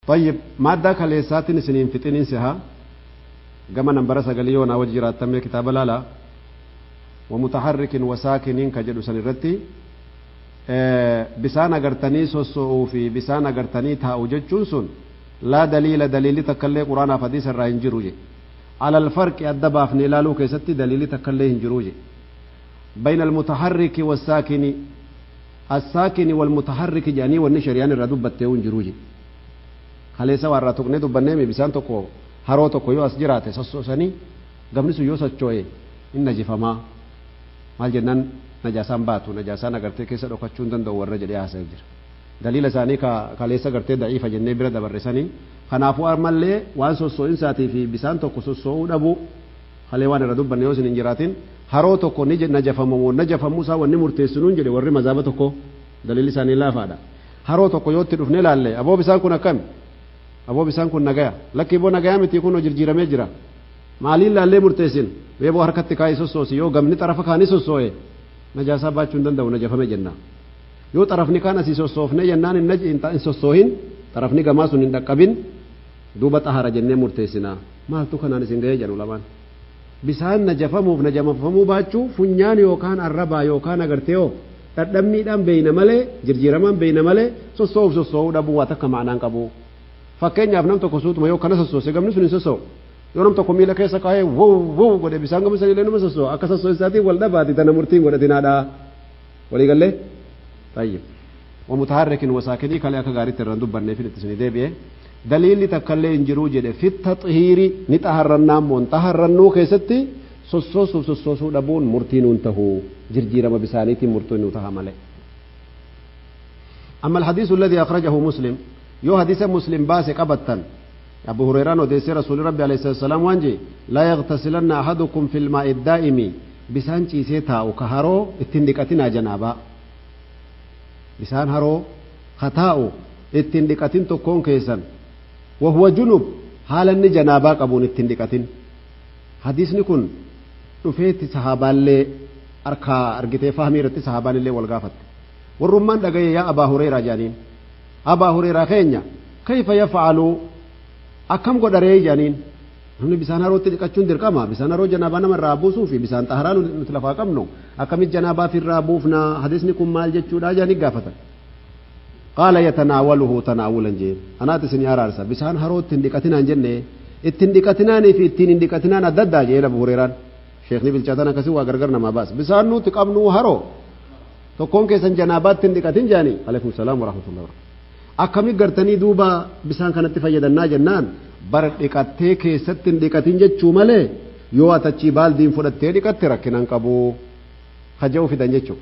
طيب مادة كاليسات سنين فتنين سها كما نمبر سقليون أو جرات تم كتاب لا ومتحرك وساكن كجد سنرتي بسان أغرتني سوسو في بسان أغرتني تاو جتشون لا دليل تكلي قرآن فديس الرأين جروجي على الفرق أدبا في نلالو كيستي دليل تكلي جروجي بين المتحرك والساكن الساكن والمتحرك جاني والنشريان الردب بتيون جروجي خليسا واراتوك ندو بنيمي بسان توكو هارو توكو يو أسجراته سوسو سني قبنسو يو سچوئي إن جفما مال جنان نجاسان باتو نجاسان agartee keessa dhokachuun danda'u warra jedhee haasa'ee jira daliila isaanii kaleessa agartee da'iifa jennee bira dabarresanii kanaafuu armallee waan sossoo'insaatii fi bisaan tokko sossoo'uu dhabu halee waan irra dubbanne yoo isin hin jiraatin haroo tokko ni najafamuu isaa wanni murteessinuun jedhe warri mazaaba tokko daliilli isaanii laafaadha haroo tokko yoo itti dhufne laalle aboo bisaan kun akkami aboo bisaan kun nagaya lakkii boo nagaya miti kun jirjiiramee jira maaliin laallee murteessin beeboo harkatti kaa'ee sossoosi yoo gamni xarafa kaanii sossoo'e najaasaa baachuu hin danda'u najafame jenna yoo xarafni kaan asii sossoofne jennaan hin sossoohin xarafni gamaa sun hin dhaqqabin duuba xahara jennee murteessina maaltu kanaan isin ga'ee jedhu lamaan bisaan najafamuuf najafamuu baachuu funyaan yookaan arrabaa yookaan agartee yoo dhadhabmiidhaan beeyna malee jirjiiramaan beeyna malee sossoo'uu dhabuu waa takka ma'anaan qabu fakkeenyaaf nam tokko suutuma yoo kana sossoose gamni sun hin sossoo'u yoo nam tokko miila keessa kaa'ee wow godhe bisaan gama sanii illee nama sossoo'a akka sossoo isaatiin wal dhabaati tana murtiin godhatinaadha walii gallee tayyib ومتحرك وساكني كلا كغاريت الرندوب بنفيل تسني دبيه دليل تكلي انجرو جده في التطهير نطهرنا منطهرنو كيستي سوسو دبون مرتين انتهو جرجيرم بسانيتي مرتين تهمله اما الحديث الذي اخرجه مسلم يو حديث مسلم باس قبطن ابو هريره وديس رسول ربي عليه الصلاه والسلام وانجي لا يغتسلن احدكم في الماء الدائم بسانچي سيتاو كهرو اتندقتنا جنابا بسان هرو خطاو اتندقتين تكون كيسن وهو جنوب حالا جنابا قبون اتندقتين حديثني كن دفيت صحابه اللي اركا ارغتي فهمي رتي صحابه اللي والغافت والرمان دغه يا ابا هريره جانين ابا هريره خينيا كيف يفعل أكم قدري جانين هم بسان هرو تلقتشون دركما بسان هرو جنابا نمر رابوسو في بسان طهران نتلفا قمنو أكم الجنابا في الرابوفنا حدثنكم مال جتشو دا جاني قافتا قال يتناوله تناولا جيب أنا تسني أرارسا بسان هرو تندقتنا جنة التندقتناني في التندقتنان الددا جيل أبو هريران شيخني بالشاتانا كسوا غرغرنا ما باس بسان نو تقبنو هرو تكون كيسان جنابات تندقتن جاني عليكم السلام ورحمة الله akkamii gartanii duuba bisaan kanatti fayyadannaa jennaan bara dhiqattee keessatti hin dhiqatin jechuu malee yoo atachii baaldiin fudhattee dhiqatte rakkinaan qabu haja'uu fidan jechuu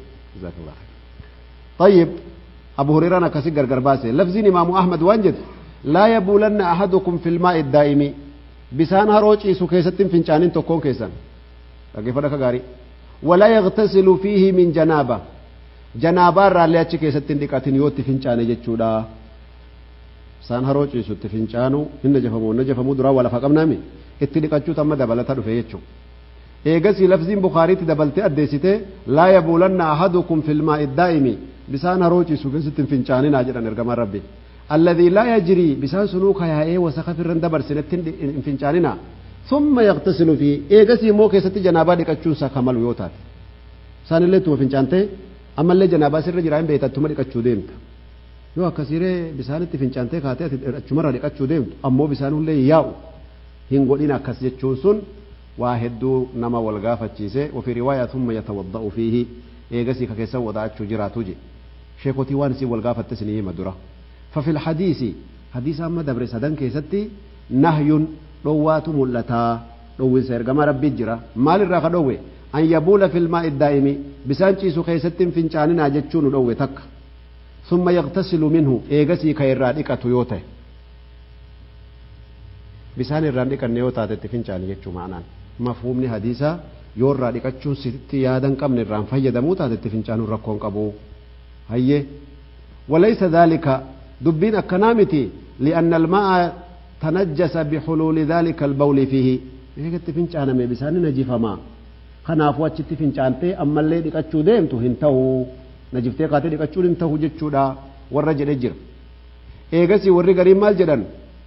طيب أبو هريرة كسي غرغر باسه لفظين إمام أحمد وانجد لا يبولن أحدكم في الماء الدائم بسان هروج إيسو كيستين فنشانين تكون كيسان كيف لك غاري ولا يغتسل فيه من جنابة جنابة رالياتش كيستين ديكاتين يوتي فنشاني جتشودا سان هروج إيسو تفنشانو إن نجفمو درا ولا فقمنامي اتدقاتشو تم دبلتا دفه يتشو إيغسي لفظين بخاري تدبلت أدسيته لا يبولن أحدكم في الماء الدائم بسان هروج إيسو كيستين فنشانين أجرا نرقم ربي الذي لا يجري بسان سلوك يا وسخف الرندبر سنتين فنشاننا ثم يغتسل فيه إيغسي مو كيستي جنابا ديكاتشو ساكمل ويوتات سان اللي تو فنشانته أما اللي جنابا سر جرائم بيتا تم ديكاتشو ديمت yoo akkasiiree bisaanitti fincaantee kaatee achumarra dhiqachuu deemtu ammoo bisaanullee yaa'u hin godhin akkas jechuun sun waa hedduu nama wal gaafachiise ofii riwaayaa thumma yatawadda'u fiihi eegasii ka keessa wada'achuu jiraatu je sheekotii waan isii wal gaafatte isinii hima dura fafil hadiisi hadiisa amma dabre sadan keessatti nahyun dhowwaatu mul'ataa dhowwinsa ergama rabbii jira maalirraa ka dhowwe an yabuula fil maa'i daa'imi bisaan ciisu keessatti hin fincaaninaa jechuun dhowwe takka ثم يغتسل منه ايغسي كيراديكا تويوتا بسان الراديكا نيوتا تتفنچاني يچو معنان مفهومني حديثا يور راديكاچو ستي يادن قمن الران فيدموتا تتفنچانو ركون قبو هيه وليس ذلك دبين كنامتي لان الماء تنجس بحلول ذلك البول فيه ايغا تفنچانا مي بسان نجفما خنافو اچ تفنچانتي اما لي ديكاچو ديمتو هنتو نجفتي قاتل يقتشون انتهوا جتشودا والرجل يجر eegasi warri gariin maal jedhan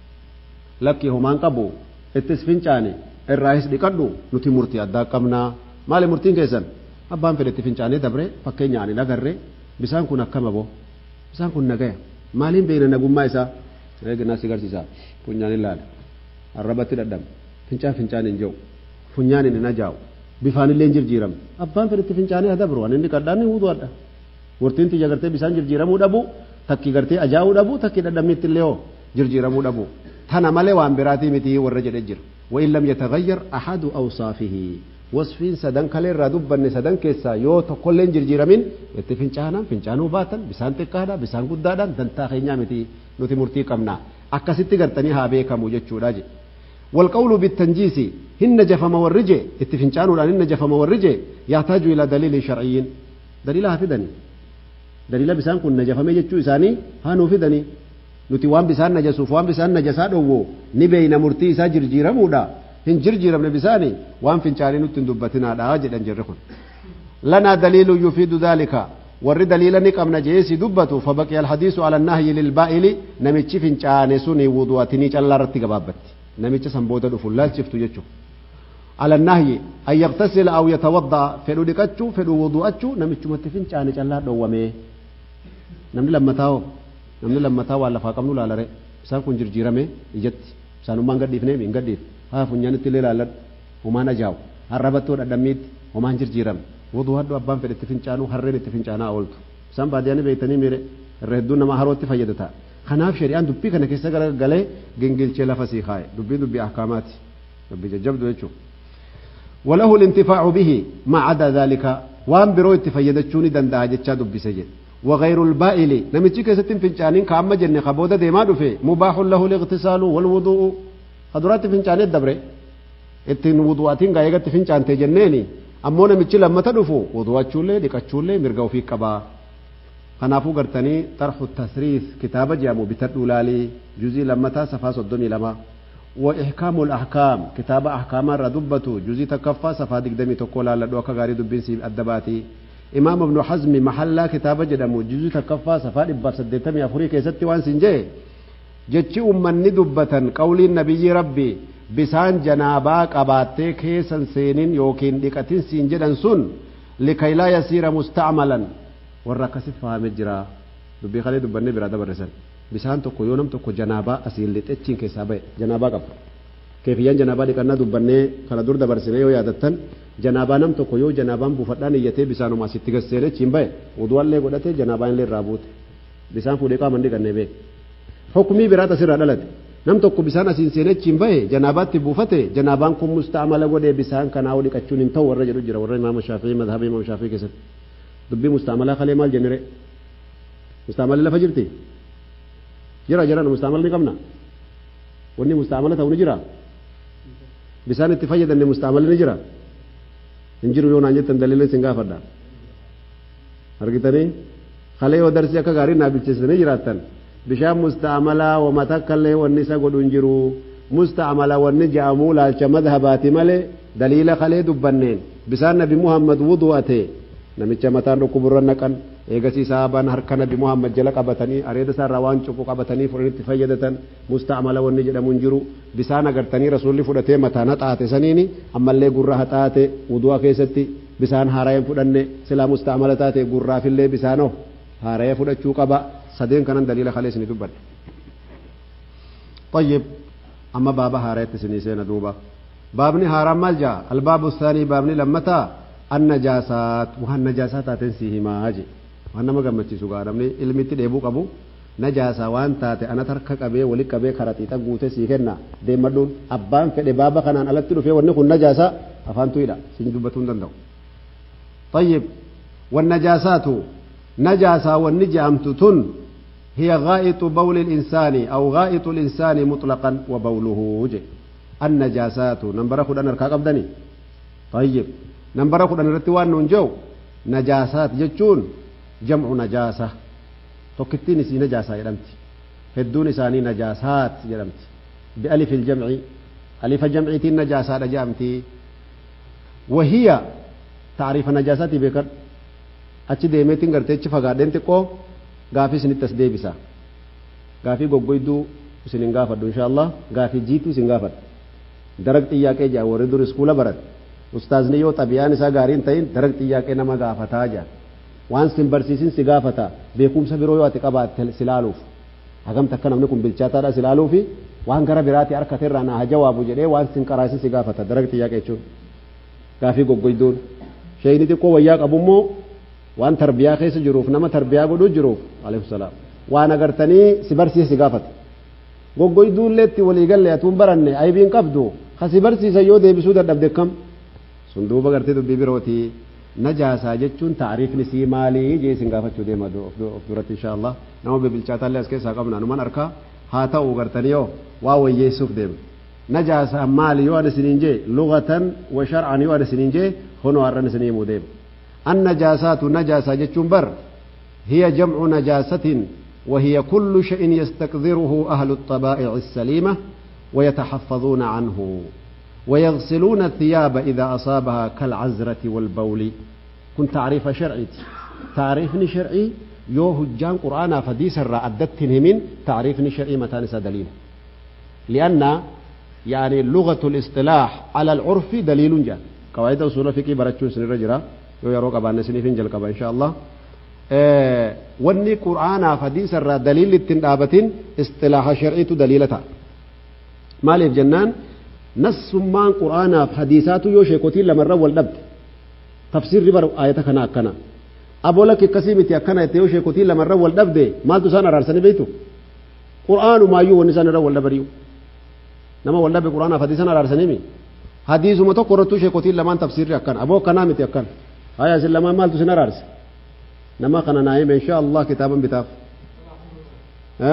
lakki homaan qabu ittis fincaane irraahis dhiqadhu nuti murtii addaa qabnaa maali murtiin keessan abbaan fedhetti fincaanee dabre fakkeenyaan hin agarre bisaan kun akkama boo bisaan kun nagaya maaliin beekna nagummaa isaa eegnaa si garsiisa funyaan ilaala arrabatti dadham fincaan hin jiru funyaan hin ajaa'u bifaan illee jirjiiram abbaan fedhetti fincaanee adabru waan inni kadhaan wudu adda murtiin tiyya gartee bisaan jirjiiramuu dhabu takki gartee ajaa'uu dhabu takki dadhamnitti illee hoo jirjiiramuu dhabu tana malee waan biraatii miti warra jedhe jira وإن لم يتغير أحد أوصافه وصفين سدن كلي ردبن سدن كيسا يو تقولين جرجيرمين يتفنچانا فنچانو باتن بسان تكادا بسان قدادا دنتا خينيا متي نوتي مرتي قمنا أكاسيتي غرتني هابي كمو جتشوراجي والقول بالتنجيس هن جفم والرجي يتفنچانو لان هن جفم والرجي يحتاج إلى دليل شرعي دليلها في دني دليل بسان كن نجفم جتشو إساني هانو في دني nuti waan bisaan najasuuf waan bisaan najasaa dhowwo ni beeyna murtii isaa jirjiiramuudha hin jirjiiramne bisaani waan fincaanii nutti hin dubbatinaadha jedhan jirri kun lanaa daliilu yufiidu daalika warri daliila ni qabna jeesi dubbatu fabaqiya alhadiisu ala annahyi lilbaa'ili namichi fincaane suni wudu'atinii callaa irratti gabaabbatti namicha san booda dhufu laalchiftu jechuun ala annahyi an yaqtasila aw yatawadda'a fedhu dhiqachuu fedhu wudu'achuu namichumatti fincaane callaa dhowwamee namni lammataa waan lafaa qabnu laalare isaan kun jirjiirame ijatti isaanummaan gadhiifnee hin gadhiif haa funyaanitti illee laalladhu homaan ajaa'u harrabattoo dhadhammiitti homaan jirjiirame wuduu haddu abbaan fedhe itti fincaanuu harreen itti fincaanaa ooltu isaan baadiyyaanii beeytanii miire irra hedduun nama harootti fayyadata kanaaf shari'aan dubbii kana keessa garagalee gingilchee lafa sii kaaye dubbii ahkaamaati dubbii jajjabdu jechuudha وله الانتفاع به ما عدا ذلك وان برو اتفيدتشوني دندا جتشا دبسه جد وغير البائل نمتشي كيستين فنجانين كأما جنة خبودة ديما دفه مباح له الاغتسال والوضوء خدرات فنجانين الدبره اتين وضوءاتين غايغت فنجان تجنيني أمو نمتشي لما تدفو وضوءاتشولي ديكاتشولي مرغو في كبا خنافو قرتني طرح التثريث كتابة جامو بتدولالي جزي لما تاسفا صدومي لما وإحكام الأحكام كتاب أحكام الردبة جزي تكفى صفا دقدمي تقولا لدوكا غاري دبين سي الدباتي إمام ابن حزم محلا كتاب جدمو جزي تكفى صفا دبا سدتمي أفريقيا ستي وان سنجي جتشي أمن ندبة قول النبي ربي بسان جنابا قباتي كيسن سينين يوكين ديكتين سنجدن سن لكي لا يصير مستعملا والركسي فهم الجرا دبي خالي دبني برادة برسل bisaan tokko yoo nam tokko janaabaa asiin lixechiin keessaa ba'e janaabaa qaba keefiyyaan janaabaa dhiqannaa dubbannee kana dur dabarsinee yoo yaadattan janaabaa nam tokko yoo janaabaan buufadhaan iyyatee bisaanuma asitti gasseenechiin ba'e uduwallee godhatee janaabaan illee irraa buute bisaan fuudhee qaaman dhiqannee beek hukumii biraata asirraa dhalate nam tokko bisaan asiin seenechiin ba'e janaabaatti buufate janaabaan kun musta'amala godhee bisaan kanaa dhiqachuun hin ta'u warra jedhu jira warra imaama shaafii madhaba imaama shaafii keessatti dubbii musta'amalaa kalee maal jennire musta'amalli lafa jirti jira mustaamal ni qabna wanni mustaamala ta'u ni jira bisaan itti fayyadamne mustaamal ni jira hin jiru yoo naan jettan daliila isin gaafadha argitanii kalee yoo darsii akka gaarii naa bilcheessanii jiraattan bishaan mustaamalaa wama takkallee wanni isa godhu hin jiru mustaamala wanni ja'amuu laalcha madhabaati malee daliila kalee dubbanneen bisaan nabi muhammad wudu'ate namicha mataan dhukkuburra naqan eegasi sahaban harka nabi muhammad jala qabatanii areeda isaarraa waan cuqqu qabatanii fudhanitti fayyadatan musta'amala wanni jedhamu hin jiru bisaan agartanii rasuulli fudhatee mataa haxaate saniini ammallee gurra haxaate wudu'a keessatti bisaan haara'een fudhanne silaa musta'amala taate gurraafillee bisaanoo haara'ee fudhachuu qaba sadeen kanan daliila kalees ni dubbanne طيب أما بابا هاريت سنيسين دوبا بابني هارام مالجا الباب الثاني بابني لمتا النجاسات وهن نجاسات تنسيهما هاجي وهن ما قمتي سوغا دمني علمتي ديبو قبو نجاسة وان تاتي أنا ترك قبي ولي قبي كراتي تقوتي سيكنا ديمدون أبان فدي بابا كانان ألتلو فيه ونكون نجاسة أفانتو إلا سنجبتون دندو طيب والنجاسات نجاسة والنجامتتن هي غائط بول الإنسان أو غائط الإنسان مطلقا وبوله وجه النجاسات نمبر خد أنا ركاب دني طيب نمبر خد أنا رتوان ننجو نجاسات جتون جمع نجاسة توكتيني سي نجاسة يرمتي هدون ساني نجاسات يرمتي بألف الجمع ألف جمعتي النجاسات جامتي وهي تعريف نجاسات بكر أتش ديمتين قرتيش فقادين تقو غافيس نتس ديبسا gaafii goggoyduu isin hin gaafadhu inshaallah gaafii jiituu isin gaafadhu darag xiyyaaqee jaa warri dur iskuula baran ustaazni yoo xabiyaan isaa gaariin ta'in darag xiyyaaqee nama gaafataa jaa waan sin barsiisin si gaafata beekumsa biroo yoo ati qabaatte silaaluuf hagamta akka namni kun bilchaataadha silaaluufi waan gara biraati harkateerraa naa jawaabu jedhee waan sin qaraasin si gaafata darag xiyyaaqee jechuun gaafii goggoyduun sheeyni xiqqoo wayyaa qabummoo waan tarbiyaa keessa jiruuf nama tarbiyaa godhuu jiruuf alayhi salaam waan agartanii si barsiise gaafata goggoyduulleetti waliigalle atuun baranne aybiin qabdu kasi barsiisa yoo deebisuu dadhabde kam sun duuba gartee dubbii birootii najaasaa jechuun taariifni sii maalii jee isin gaafachuu deema of duratti inshaallah nama bilchaataallee as keessaa qabna numan harkaa haa ta'u gartanii yoo waa wayyeessuuf deema najaasaa maali yoo an isiniin jee lugatan wa shar'an yoo an isiniin jee honoo har'an isinii himuu deema النجاسات نجاسة جتشون بر هي جمع نجاسة وهي كل شيء يستقذره أهل الطبائع السليمة ويتحفظون عنه ويغسلون الثياب إذا أصابها كالعزرة والبول كن تعريف شرعي تعريف شرعي يو هجان قرآن فديس الرأدت من تعريف شرعي متانس دليل لأن يعني لغة الاصطلاح على العرف دليل جاء قواعد أصول فقه براتشون سن الرجرة yoo yeroo qabaanne siniifin jalqaba inshaallah wanni qur'aanaa fi hadiisa irraa daliilli ittiin dhaabatin istilaaha shar'iitu daliila ta'a maaliif jennaan nassummaan qur'aanaa fi hadiisaatu yoo sheekotiin lamarra wal dhabde tafsirri bar ayata kana akkana abolak akkasii miti akkana itti yoo sheekotiin lamarra wal dhabde maaltu isaan araarsanii beektu qur'aanumaayyuu wanni isaan irra wal dhabariyu nama wal dhabe qur'aanaa fi hadiisan araarsanii mi hadiisuma tokko irrattuu sheekotiin lamaan tafsirri akkana aboo akkanaa miti akkana هيا سلمان مالتو سنرارس نما قنا نايم إن شاء الله كتابا بتاف ها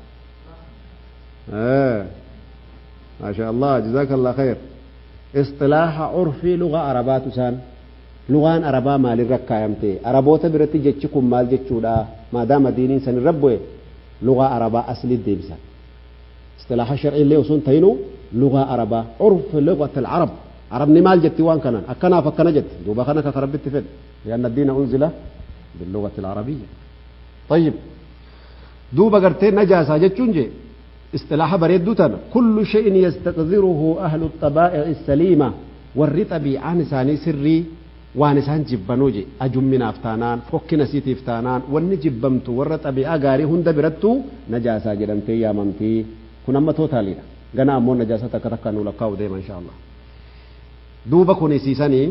ما شاء الله جزاك الله خير اصطلاح عرفي لغة عربات سان لغان عربا مال الركا يمتي عربوتا برتي جتشكم مال جتشودا ما دام دينين سن ربوي لغة عربا أصل الدبسة اصطلاح الشرعي اللي وصون تينو لغة عربا عرف لغة العرب عربني مال جت وان كان أكنا فكنا جت دوبا خنا كخرب التفل لأن الدين أنزل باللغة العربية طيب دوبا قرتين نجاسة جتشونجي اصطلاح بريد دوتنا كل شيء يستقذره أهل الطبائع السليمة والرتبي عن ساني سري وانسان جبنوجي أجمنا افتانان فكنا سيتي افتانان ونجبمت والرتبي أغاري هند برتو نجاسة جرمتي يا ممتي كنا ما توتالينا غنا أمون نجاسة تكتكنوا لقاو ديما إن شاء الله duuba kun isiisanii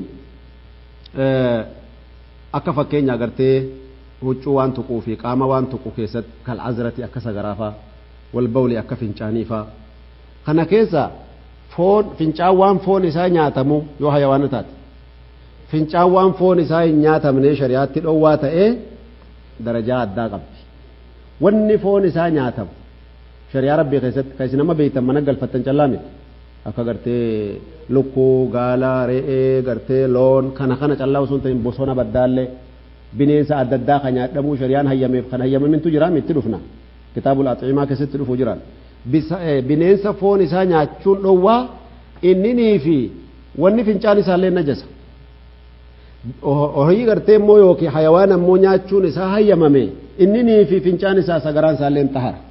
akka fakkeenya agartee huccuu waan tuquu fi qaama waan tuqu keessatti kal azrati akka sagaraafaa wal bawli akka fincaaniifaa kana keessa foon fincaan waan foon isaa nyaatamu yoo hayawaana taate fincaan waan foon isaa hin nyaatamne shari'aatti dhowwaa ta'ee darajaa addaa qabdi wanni foon isaa nyaatamu shari'aa rabbii keessatti kan isin nama beektan mana galfattan callaa miti akka gartee lukkuu gaalaa re'ee gartee loon kana callaa osoo hin ta'in bosona baddaallee bineensa adda addaa kan nyaadhamuu shari'aan hayyameef kan hayyamamintu jira itti dhufna kitaabul axiimaa keessatti dhufuu jiran bineensa foon isaa nyaachuun dhowwaa inninii fi wanni fincaan isaallee najasa horii gartee immoo yookiin hayawaan ammoo nyaachuun isaa hayyamame inninii fi fincaan isaa sagaraan isaallee tahara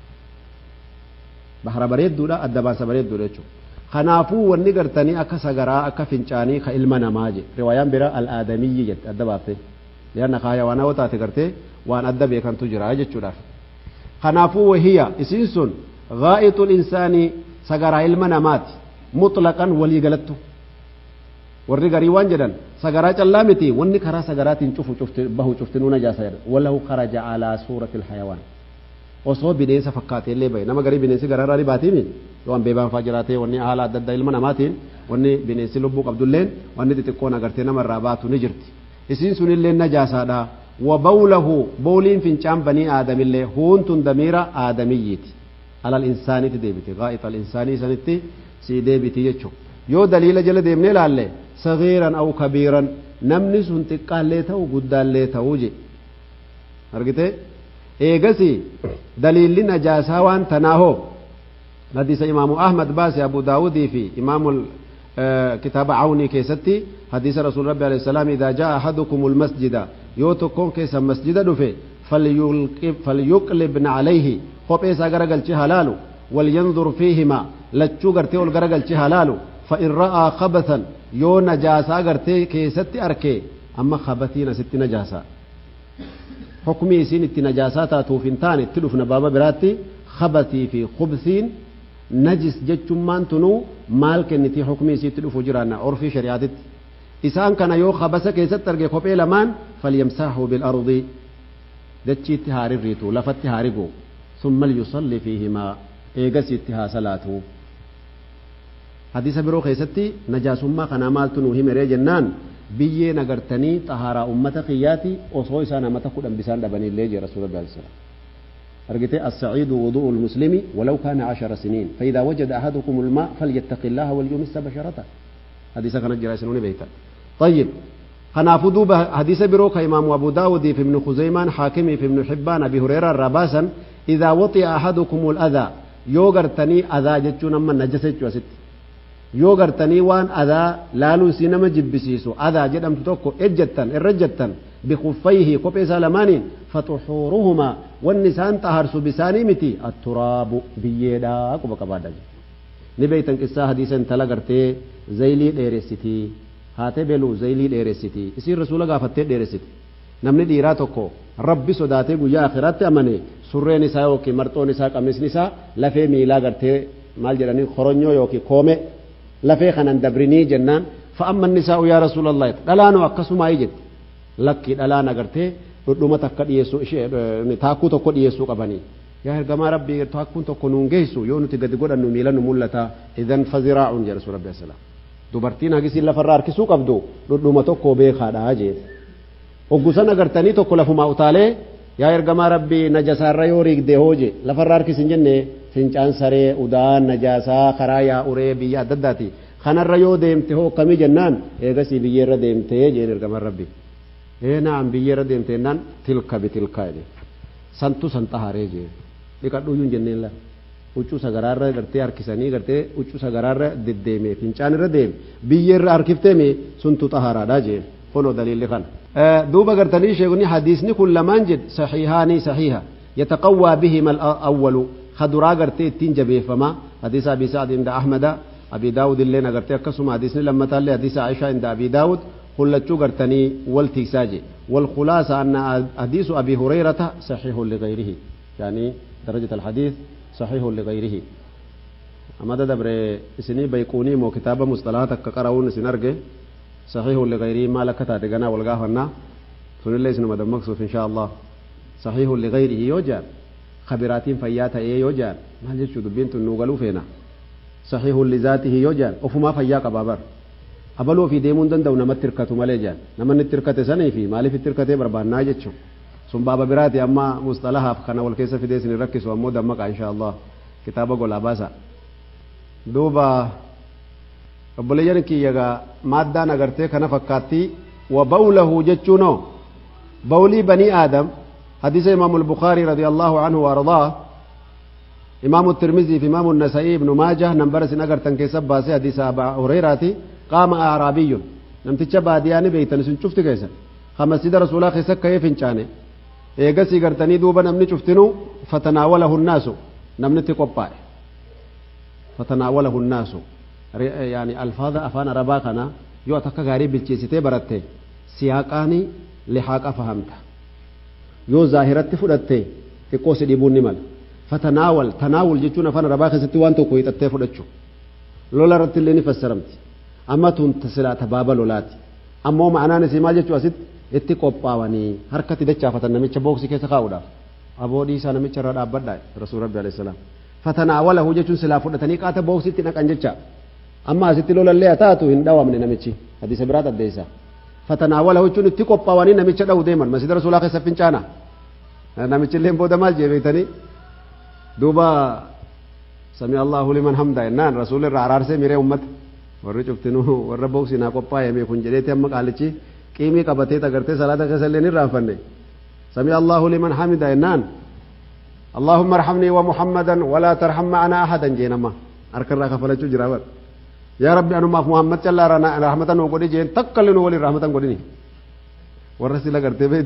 bahara bareedduudha adda baasa bareedduudha jechuudha kanaafuu wanni gartanii akka sagaraa akka fincaanii ka ilma namaa je riwaayaan bira al-aadamiyyi jette adda baaftee lianna ka hayawaanaa yoo taate gartee waan adda beekantu jira jechuudhaaf kanaafuu wahiya isiin sun gaa'itul insaanii sagaraa ilma namaati mutlaqan walii galattu warri garii waan jedhan sagaraa callaa miti wanni karaa sagaraatiin bahu cuftinuu najaasa jedhan walahu kharaja alaa suuratil hayawaan osoo bineensa fakkaatee illee bahe nama garii bineensi gararraa ni baatiimi yoo hanbeebaan faa jiraatee wanni haala adda addaa ilma namaatiin wanni bineensi lubbuu qabdulleen wanni xixiqqoon agartee namarraa baatu ni jirti isiin sunillee najaasaadha wabawlahu bowliin fincaan banii aadamillee huuntun damiira aadamiyyiiti alal insaaniiti deebite gaa'ita al insaanii sanitti sii deebiti jechuu yoo daliila jala deemnee laalle sagiiran aw kabiiran namni sun xiqqaallee ta'u guddaallee ta'uu je argite eegasi daliilli najaasaa waan tanaahoo hadiisa imaamu ahmad baase abu daawudii fi imaamu kitaaba cawnii keessatti hadiisa rasuul rabbi alayhi salaam idaa jaa ahadukum almasjida yoo tokkoon keessa masjida dhufe فليقلبن عليه خبيس غرغل حلال ولينظر فيهما لچو غرتي ول غرغل حلال فإن رأى خبثا يو نجاسة غرتي كيست أركي أما خبثين ست نجاسة حكمي سين النجاسات توفنتان تلفنا بابا براتي خبثي في خبثين نجس جتشمان تنو مال كنتي حكمي سين تلفو جرانا عرفي شريعتي إسان كان يو خبث كيست أركي خبئ لمان فليمسحه بالأرض دچي تهاري ريتو لفت تهاريغو ثم ليصلي فيهما إيغس اتها صلاته حديث برو خيستي نجاسما كنا مالتنو هم رجنان بيه نغرتني طهارة أمة قياتي وصوي سانا متى قدام بسان دبني الليجي رسول الله صلى الله عليه وسلم أرجتي السعيد وضوء المسلم ولو كان 10 سنين فإذا وجد أحدكم الماء فليتق الله وليمس بشرته حديث كان جراسنوني بيتا طيب خنافدو حديث برو كإمام أبو داود في ابن خزيمان حاكمي في ابن حبان أبي هريرة رباسا إذا وطئ أحدكم الأذى يوغرتني أذى جتشو نما نجسة وست يوغرتني وان أذى لالو سينما جبسيسو أذى جدم تتوكو إجتن الرجتن بخفيه كوبي سالمانين فطحورهما والنسان تهرسو بساني متي التراب بيدا كوبا كبادا نبيتن قصة حديثا تلغرتي زيلي ديرستي هاتي بلو زيلي ديرستي يصير رسول غافتي ديرستي نمني ديرا توكو ربي صداتي قويا آخرات أماني سرين نساء يوكي مرتو نساء قميس نساء لفي ميلا غرتي مال جراني خرونيو يوكي كومي لفي خنان دبريني جنان فأما النساء يا رسول الله دلانو أكسو ما يجد لكي دلانا غرتي ردوما تكاد يسو تاكو تكو يسو قباني يا هرقما ربي تاكو تكو نونجيسو يونو تقد قد أنو ميلا نمولتا إذن فزراع يا رسول الله السلام dubartiin hagisi lafarraa harkisuu qabdu dhudhuma tokko beekaadha jee oggusana gartanii tokko lafuma utaalee yaa ergamaa rabbii najasaarra yoo riigde hooje lafarraa harkisin jenne fincaan saree udaan najasaa karaa yaa uree biyya adda addaati kanarra yoo deemte hoo kamii jennaan eegasii biyyeerra deemtee jeen ergamaa rabbii naam biyyeerra deemte jennaan tilka bitilka jedhe santu san xaharee jee dhiqadhuuyyuun jenneen la uccuu sagaraarra gartee harkisanii gartee uccuu sagaraarra deddeeme fincaan irra deeme biyyeerra harkifteme suntu xaharaadha jee kunoo daliilli kana دوبا قرتني شيخني حديثني كل مانجد صحيحاني صحيحة يتقوى بهما الأول خدرا قرتي تنجبه فما حديث أبي سعد عند أحمد أبي داود اللي نقرتي أكسم حديثني لما تالي حديث عائشة عند أبي داود خلتشو قرتني والتكساجي والخلاصة أن حديث أبي هريرة صحيح لغيره يعني درجة الحديث صحيح لغيره أما دبر سني بيكوني مو كتاب مصطلحات كقراون سنرجع صحيح لغيره ما لك تادقنا والقاهنا سن الله سنما دمكسوف إن شاء الله صحيح لغيره يوجد خبرات فياتا يوجد ما جيشو دبينت النوغلو فينا صحيح لذاته يوجد وفما فياك بابر أبلو في ديمون دندو نمت تركة مالجان نمت تركة سنة في مالي في تركة بربان ناجتشو سن بابا براتي أما مصطلحة فخنا والكيس في ديسن ركس ومو دمك إن شاء الله كتابة قول أباسا دوبا obboleeyyan kiyyaga maaddaan agartee kana fakkaatti وبوله جتشونو بولي بني آدم حديث إمام البخاري رضي الله عنه وأرضاه إمام الترمذي في إمام النسائي ابن ماجه نمبر سنقر تنكيسب باسي حديث أبا هريرة قام أعرابي نمتشا بادياني بيتن شفت كيسا خمسيد رسول الله خيسا كيف انشاني إيقاسي قرتني دوبا نمني شفتنو فتناوله الناس نمني تقبع فتناوله الناس يعني الفاظ أفان رباقنا يو أتكا غاري بالجيسيتي براتي سياقاني لحاق فهمت يو ظاهرت فدتي تقوس ديبون نمال فتناول تناول جيتون أفان رباقا ستوان توكوي تتي فدتشو لولا رت اللي نفسرمت أما تنتسلا تبابا لولاتي أما معنا نسيما جيتو أسد اتقو باواني حركة دچا فتنميچ بوكسي كيسا خاودا أبو ديسا نميچ رد أبدا رسول ربي عليه السلام فتناوله جيتون سلا فدتني قاتا بوكسي تنقان جيتشا أما ستي لولا اللي أتاتو هندوا من نمشي حديث برات الديسا فتناوله وجون تيكو باواني نمشي داو ديما مسجد رسول الله سفين شانا نمشي لهم بودا مال جيبيتني دوبا سمع الله لمن حمده إنان رسول الله عرار سي ميري أمت ورجب تنو وربوك سينا قبا يمي كنجليتي أمك عليكي قيمي قبتي تغرتي صلاة كسليني رافني سمع الله لمن حمده إنان اللهم ارحمني ومحمدا ولا ترحم معنا أحدا جينما أركر راك فلچو جراوات يا ربي أنا ما في محمد صلى الله عليه رحمة وقولي جين تقلنا ولي رحمة قولي ورسي لقرتي بيتا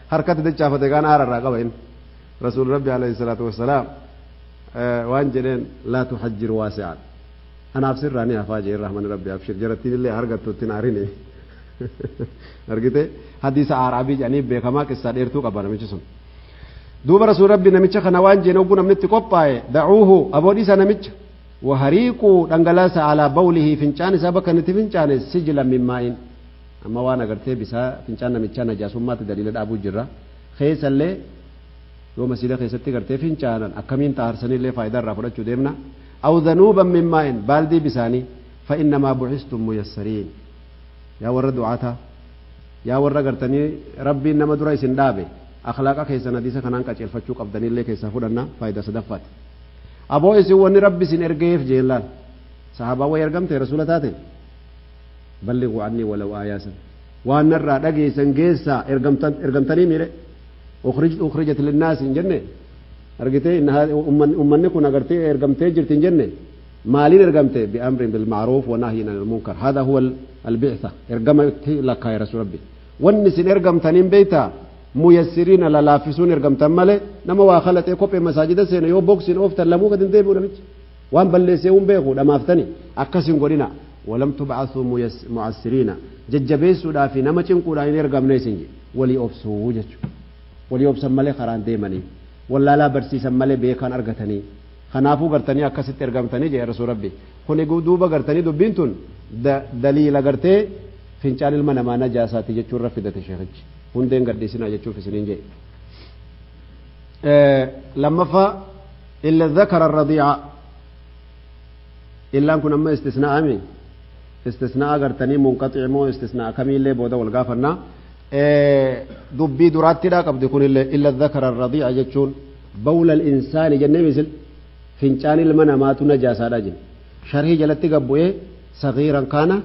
harkatti dachaafate kaan aararraa qaba inni rasuul rabbi alayhi salaatu wassalaam waan jedheen laa tuhajjir waasi'an anaaf sirraa ni hafaa jee rahman rabbi abshir jarattiin illee argattutti naarini argite hadiisa aaraabii jedhanii beekamaa qissaa dheertuu qaba namichi sun duuba rasuul rabbi namicha kana waan jeen ogguu namni itti qophaa'e da'uuhu aboodhiisa namicha وهريقوا دنگلاس على بوله فنجان سبك نتي فنجان سجلا من ماء اما وانا غرتي بسا فنجان نمچان جاسومات دليل ابو جرا خيس اللي يوم سيده خيستي غرتي فنجان اكمين تارسني اللي فائده رافدچو ديمنا او ذنوبا من ماء بالدي بساني فانما بعثتم ميسرين يا ور دعاتا يا ور غرتني ربي انما دري سندابه اخلاقا خيسنا ديسا كنان قچلفچو قبدني اللي خيسا فدنا فائده صدفات aboo isin wanni rabbi sin ergeef jeellaan sahaabaa way ergamte rasuula taate ballighu anni walaw aayaasan waan narraa dhageessan geessaa ergamtanii mire ukhrijat linnaas hin jenne argite ummanni kun agartee ergamtee jirti hin jenne maaliin ergamte bi'amrin bilma'ruuf wa nahyin anil munkar hada huwa albi'tha ergamatti lakkaa ya rasuul rabbi wanni sin ergamtaniin beeytaa ميسرين لا لافسون ارغم تمله نما واخلت كوبي مساجد سين يو بوكسين اوف تلمو كدن ديبو نمچ وان بلسيون بيغو دمافتني اكسين غودينا ولم تبعثوا معسرين ججبيسو دافي نمچن قودا ارغم نيسنجي ولي اوفسو وجچ ولي اوفس مله خران ديمني ولا لا برسي سمله بيكان ارغتني خنافو غرتني اكسيت ارغمتني جي رسول ربي كوني دوبا غرتني دوبينتون دليل غرتي فنچال المنما نجاسات جچور رفدت شيخج hundeen gadhiisinaa jechuuf isiniin jee lammaffaa illa dhakara arradiica illaan kun amma istisnaa'ami istisnaa agartanii munqaxic moo istisnaa kamiillee booda wal gaafannaa dubbii duraattiidhaa qabdi kun illee illa dhakara arradiica jechuun bawla insaani jennee misil fincaan ilma namaatu najaasaadha jenne sharhii jalatti gabbu'ee sagiiran kaana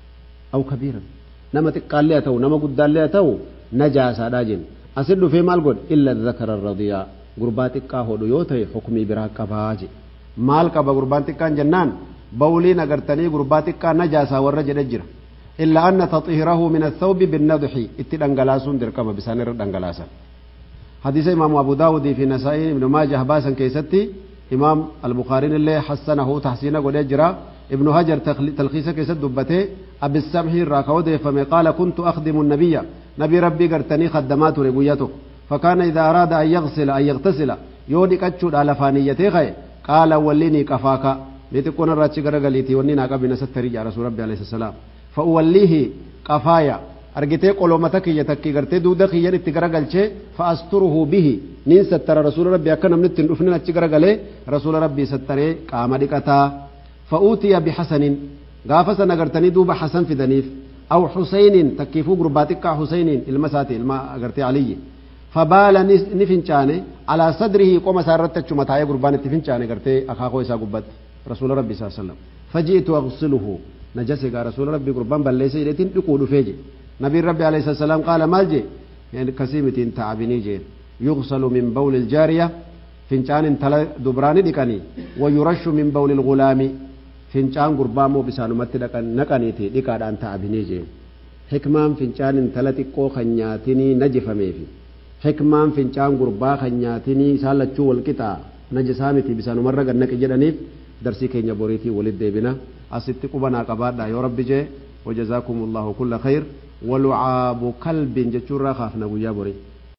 aw kabiiran nama xiqqaallee haa ta'u nama guddaallee haa ta'u najaasaadha jenne asin dhufee maal godhe illa dhakara arradiica gurbaa xiqqaa hodhu yoo ta'e hukmii biraa qabaa je maal qaba gurbaan xiqqaan jennaan bawliin agartanii gurbaa xiqqaa najaasaa warra jedhe jira illa anna taطhirahu min athawbi binnadhi itti dhangalaasuun dirqama bisaan irra dhangalaasan hadiisa imaamu abu daawudii fi nasaa'iin ibnu maajah baasan keessatti imaam al-bukhaariin illee hassanahu tahsiina godhee jira ابن هجر تلخيص كيسد دبته أبي السمح الراكود فما قال كنت أخدم النبي نبي ربي قرتني خدمات ربويته فكان إذا أراد أن يغتسل يودي كتشود على فانيته خي قال وليني كفاك لتكون الراتش قرقليتي ونينا قبل ستري على رسول ربي عليه السلام فأوليه كفايا أرجتي قلومتك يتكي قرتي دودك ينتي قرقلشي فأستره به نين ستر رسول ربي أكنا من التنفنين تقرقلي رسول ربي ستري قامدكتا فأوتي بحسن غافس نغرتني دوب حسن في دنيف أو حسين تكيفو قرباتك حسين المساتي الماء أغرتي علي فبال نفنشاني على صدره قوم سارتك شمتايا قربان تفنشاني غرتي أخاقو إسا قبت رسول ربي صلى الله عليه وسلم فجئت أغسله نجسك رسول ربي قربان بل ليس إليتين تقول فيجي نبي ربي عليه الصلاة والسلام قال مالجي يعني كسيمتين تعبني جين يغسل من بول الجارية فنشان تلا دبراني دكاني ويرش من بول الغلام fincaan gurbaa moo bisaanumatti naqaniiti dhiqaadhaan ta'abinii jeen hikmaan fincaan intala xiqqoo kan nyaatinii najifameefi hikmaan fincaan gurbaa kan nyaatinii isaan lachuu wal qixaa najisaa miti bisaanumarra gannaqi jedhaniif darsii keenya boriitii walit deebina asitti qubanaa qabaadhaa yoo rabbi jee wajazaakumullahu kulla khayr walucaabu kalbin jechuurraa kaafna guyyaa borii